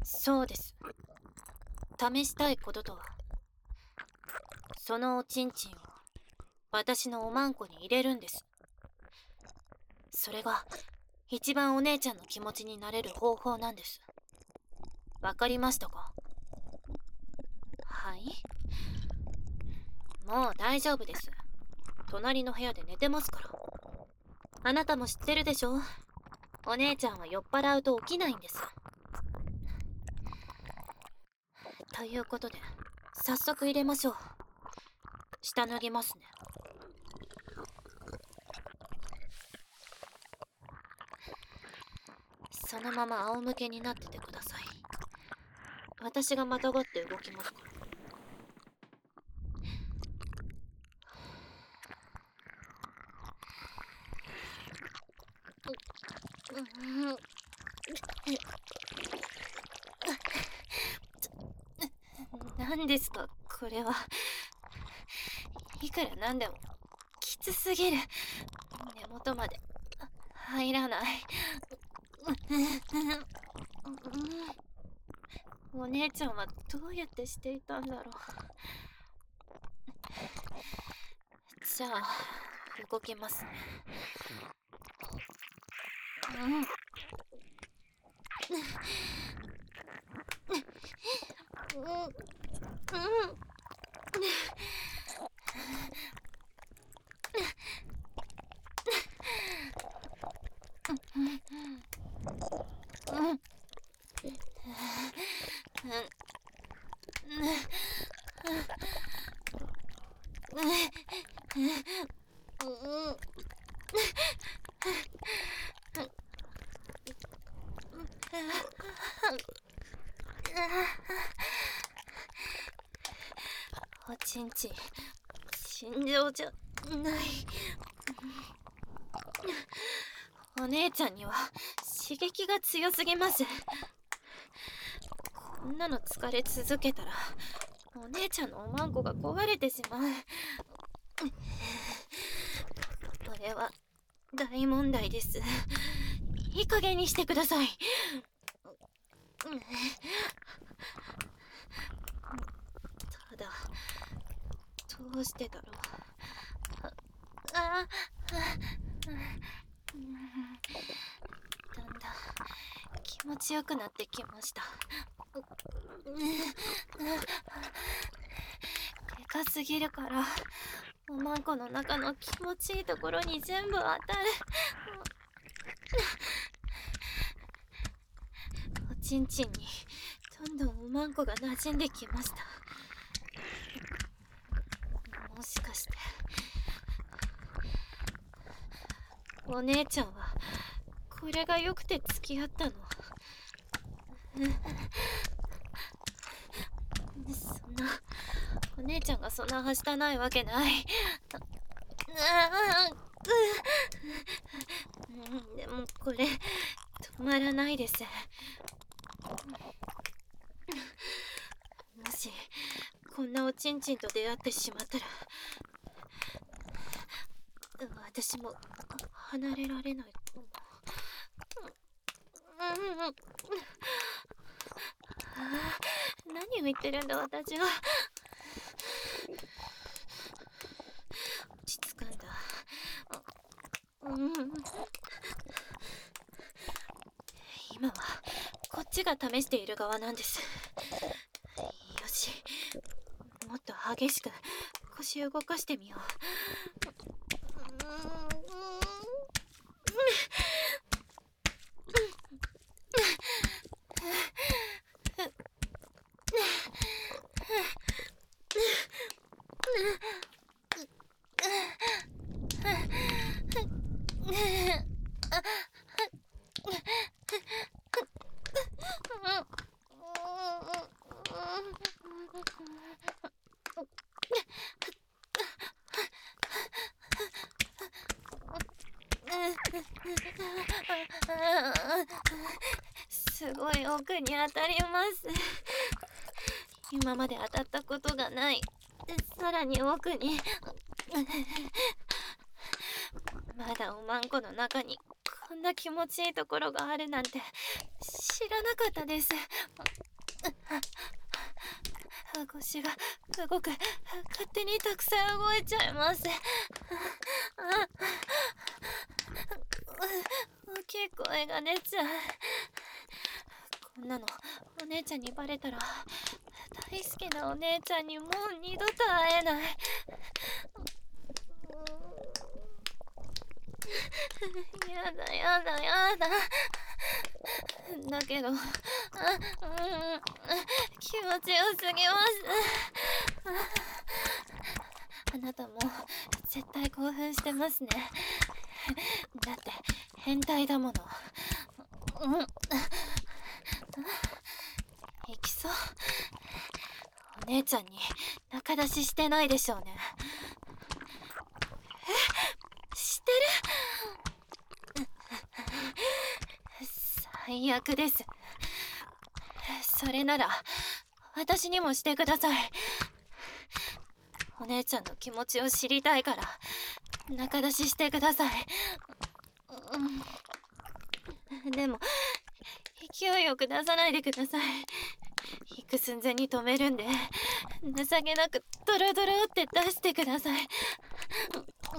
そうです。試したいこととは、そのおちんちんを私のおまんこに入れるんです。それが一番お姉ちゃんの気持ちになれる方法なんです。わかりましたか？はい。もう大丈夫です。隣の部屋で寝てますから。あなたも知ってるでしょ？お姉ちゃんは酔っ払うと起きないんです。ということで、早速入れましょう。下脱ぎますね。そのまま仰向けになっててください。私がまたがって動きますから。何ですかこれは。いくらなんでもきつすぎる。根元まで入らない。お姉ちゃんはどうやってしていたんだろう。じゃあ動きますね。おちんちん尋常じゃない。お姉ちゃんには刺激が強すぎます。こんなの疲れ続けたらお姉ちゃんのおまんこが壊れてしまう。これは大問題です。いい加減にしてください。ただどうしてだろう。だんだん気持ちよくなってきました。でかすぎるからおまんこの中の気持ちいいところに全部当たる。おちんちんにどんどんおまんこが馴染んできました。もしかしてお姉ちゃんはこれが良くて付き合ったの？そんなお姉ちゃんがそんなはしたないわけない。でもこれ止まらないです。もしこんなおちんちんと出会ってしまったら私も離れられないかも。何を言ってるんだ私は。落ち着くんだ。今はこっちが試している側なんです。よし、もっと激しく腰動かしてみよう。すごい奥に当たります。今まで当たったことがない。さらに奥に。まだおまんこの中にこんな気持ちいいところがあるなんて知らなかったです。腰が動く。勝手にたくさん動いちゃいます。大きい声が出ちゃう。こんなのお姉ちゃんにバレたら大好きなお姉ちゃんにもう二度と会えない。やだやだやだ。だけど、気持ちよすぎます。あなたも絶対興奮してますね。だって変態だもの。いきそう。お姉ちゃんに仲出ししてないでしょうね。してる。最悪です。それなら私にもしてください。お姉ちゃんの気持ちを知りたいから仲出ししてください。でも勢いよく出さないでください。行く寸前に止めるんで情けなくドロドロって出してください。行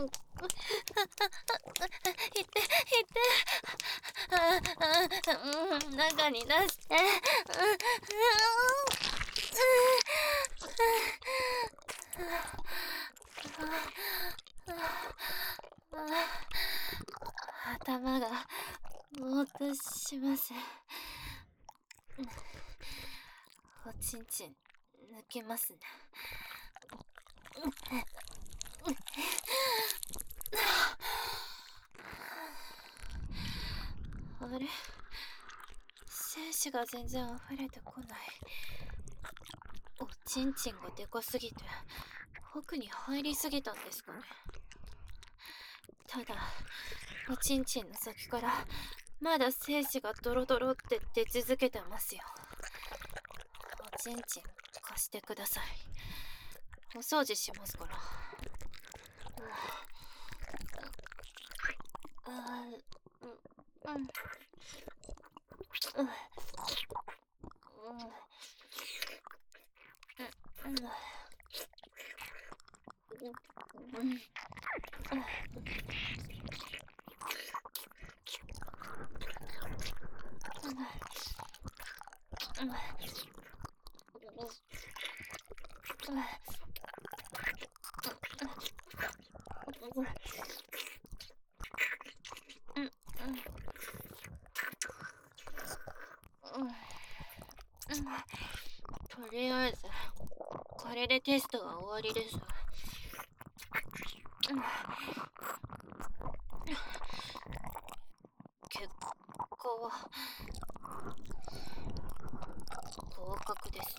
って中に出して。頭がぼーっとします。おちんちん抜けますね。あれ、精子が全然溢れてこない。おちんちんがでかすぎて奥に入りすぎたんですかね。ただおちんちんの先からまだ精子がドロドロって出続けてますよ。おちんちん貸してください。お掃除しますから。とりあえずこれでテストは終わりです。結果は合格です。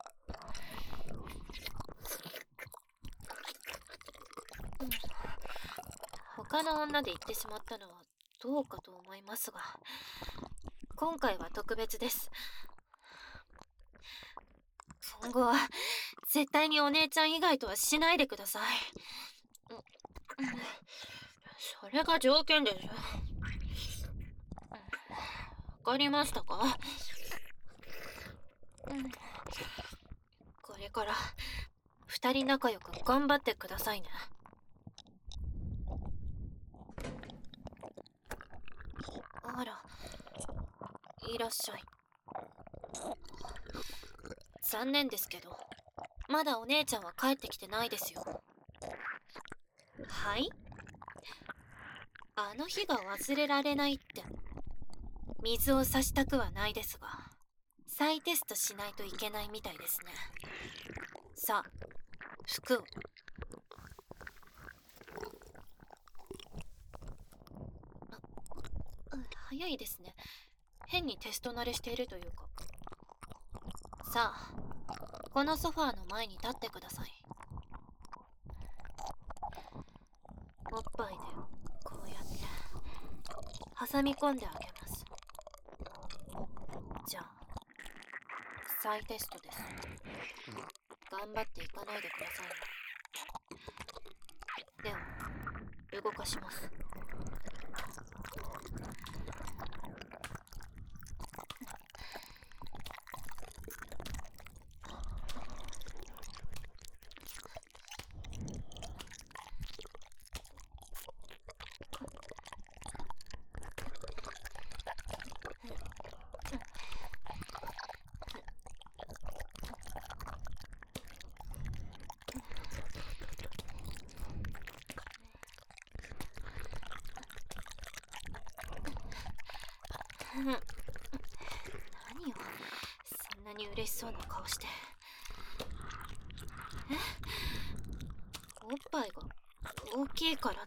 他の女で言ってしまったのはどうかと思いますが、今回は特別です。今後は絶対にお姉ちゃん以外とはしないでください。それが条件です。わかりましたか？これから2人仲良く頑張ってくださいね。あら、いらっしゃい。残念ですけど、まだお姉ちゃんは帰ってきてないですよ。はい？あの日が忘れられないって。水を差したくはないですが、再テストしないといけないみたいですね。さあ、服を。早いですね。変にテスト慣れしているというか。さあ、このソファーの前に立ってください。おっぱいでこうやって挟み込んであげます。じゃあ再テストです。頑張っていかないでくださいね。では動かします。 何よ、そんなに嬉しそうな顔して。おっぱいが大きいからって。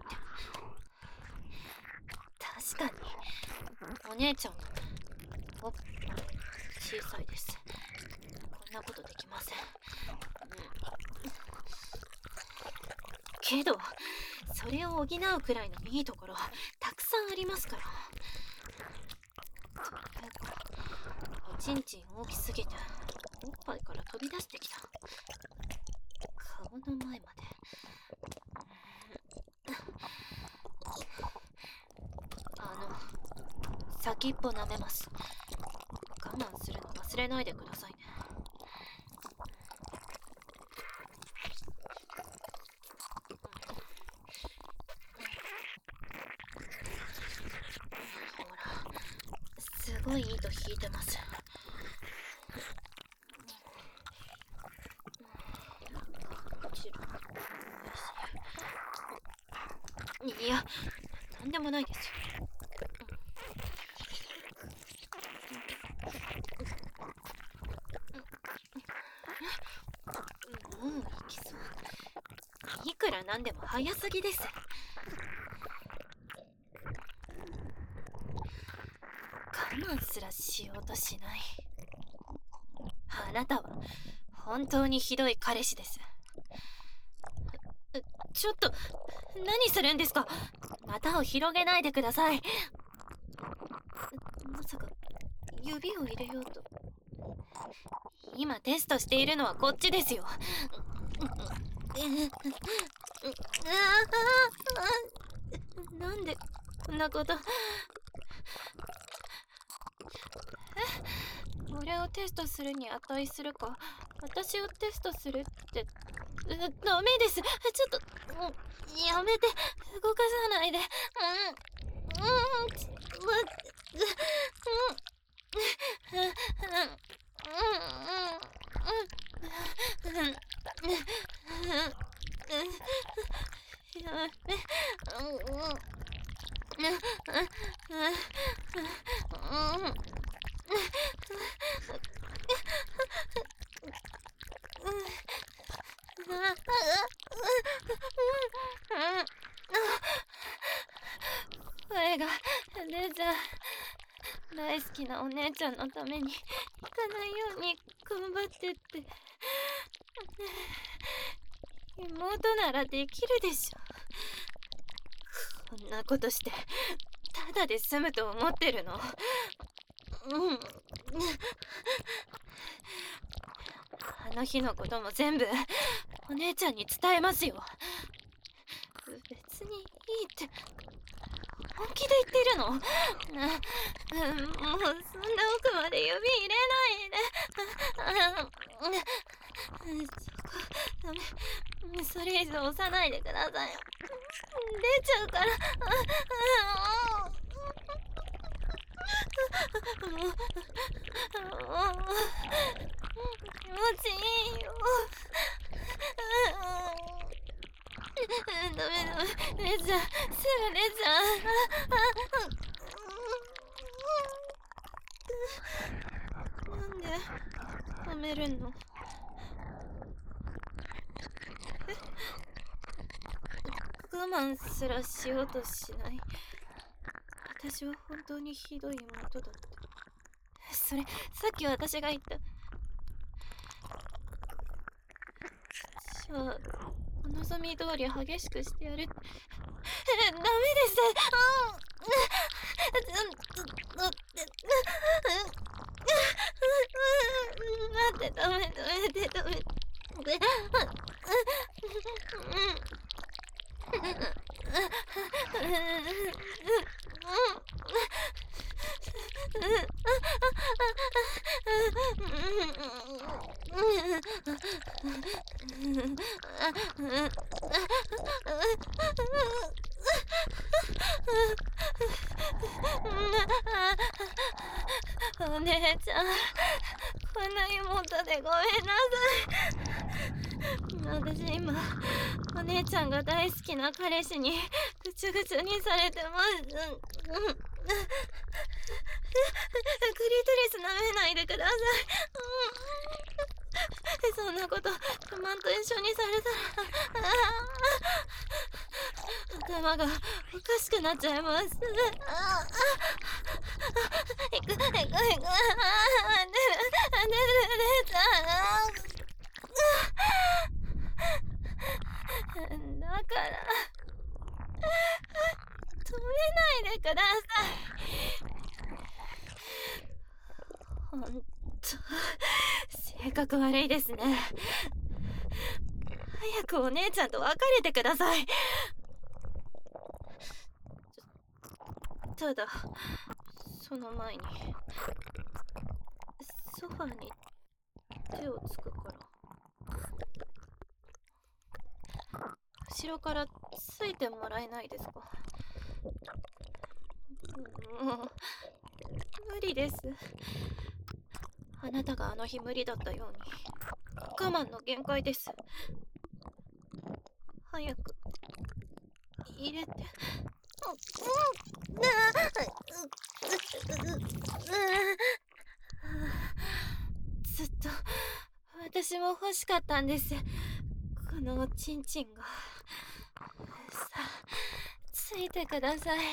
確かにお姉ちゃんのおっぱい小さいです。こんなことできません。けどそれを補うくらいのいいところたくさんありますから。おちんちん大きすぎておっぱいから飛び出してきた。顔の前まで。先っぽ舐めます。我慢するの忘れないでくださいね。ほら、すごい糸引いてます。いや、なんでもないですよ。もう行きそう。いくらなんでも早すぎです。我慢すらしようとしない。あなたは本当にひどい彼氏です。ちょっと何するんですか。股を広げないでください。まさか指を入れようと。今テストしているのはこっちですよ。なんでこんなこと。俺をテストするに値するか、私をテストするってダメです。ちょっとやめて、動かさないで。声が出ちゃう。大好きなお姉ちゃんのために行かないように頑張ってって。妹ならできるでしょ。こんなことしてただで済むと思ってるの。あの日のことも全部お姉ちゃんに伝えますよ。別にいいって本気で言ってるの。もうそんな奥まで指入れないで。そこダメ。それ以上押さないでください。出ちゃうから。もう気持ちいいよ。ダメ、出ちゃう。すぐ出ちゃう。なんで止めるの。我慢すらしようとしない。私は本当にひどい妹だって。それさっき私が言った。じゃあお望み通り激しくしてやる。ダメです。待って、ダメ。お姉ちゃん、こんな妹でごめんなさい。私今お姉ちゃんが大好きな彼氏にぐちゅぐちゅにされてます。 リトリス舐めないでください。そんなこと不満と一緒にされたら頭がおかしくなっちゃいます。いくだから止めないでください。ほんと性格悪いですね。早くお姉ちゃんと別れてください。ただその前にソファに手をつくから後ろからついてもらえないですか？もう無理です。あなたがあの日無理だったように我慢の限界です。早く入れて。ずっと私も欲しかったんです、このおちんちんが。さあついてください。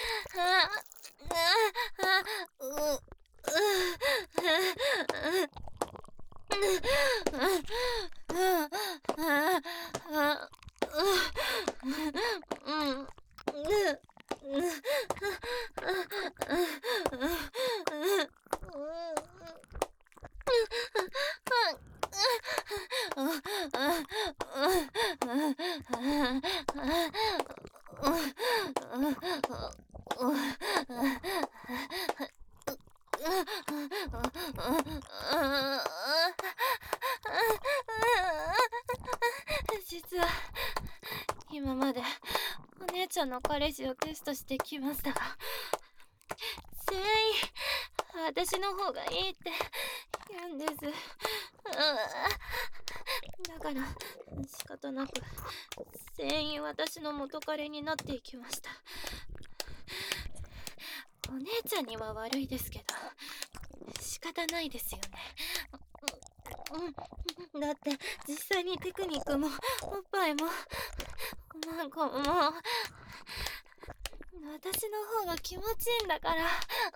実は今までお姉ちゃんの彼氏をテストしてきましたが、全員私の方がいいって言うんです。だから仕方なく全員私の元彼になっていきました。お姉ちゃんには悪いですけど仕方ないですよね。だって実際にテクニックもおっぱいもおまんこも私の方が気持ちいいんだから。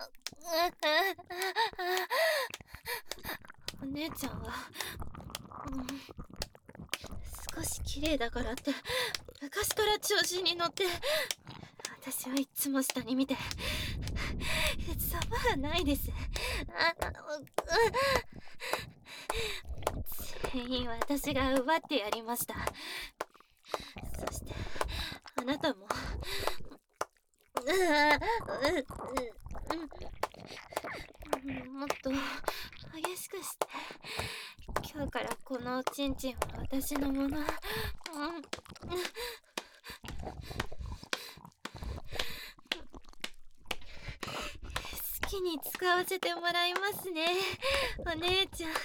お姉ちゃんは、少し綺麗だからって昔から調子に乗って私はいつも下に見てざまはないです。全員私が奪ってやりました。そしてあなたももっと激しくして、今日からこのおちんちんは私のもの。好きに使わせてもらいますね、お姉ちゃん。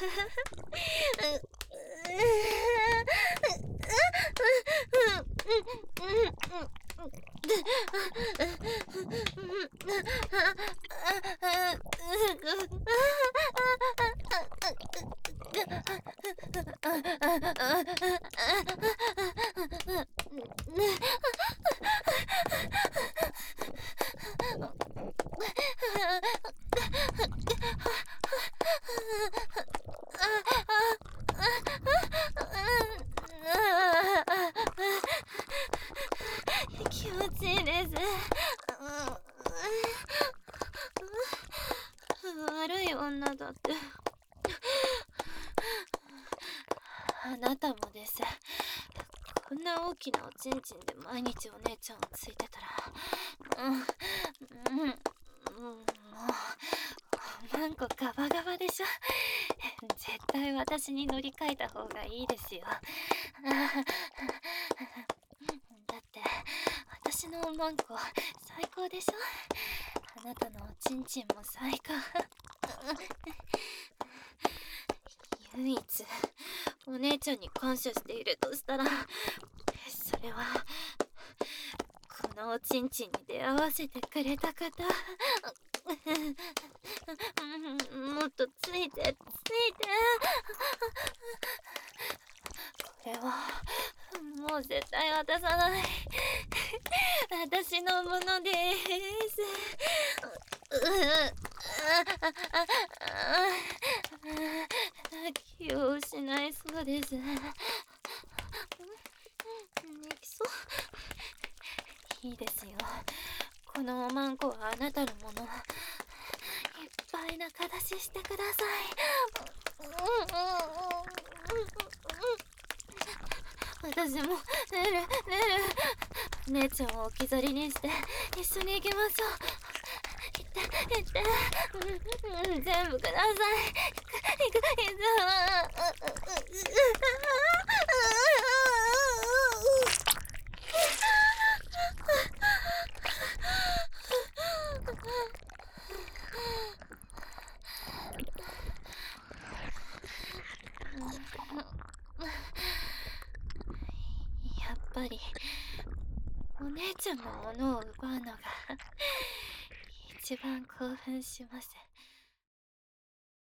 気持ちいいです。悪い女だって。あなたもです。こんな大きなおちんちんで毎日お姉ちゃんをついてたら、もうなんかガバガバでしょ。絶対私に乗り換えた方がいいですよ。だって私のおまんこ最高でしょ。あなたのおちんちんも最高。唯一お姉ちゃんに感謝しているとしたら、それはこのおちんちんに出会わせてくれた方。 もっとついてついて。これはもう絶対渡さない。私のものです。気を失いそうです。いいですよ。このおまんこはあなたのもの。いっぱい仲出ししてください。私もねるねる。姉ちゃんを置き去りにして一緒に行きましょう。行って全部ください。行く。やっぱりお姉ちゃんのものを奪うのが一番興奮します。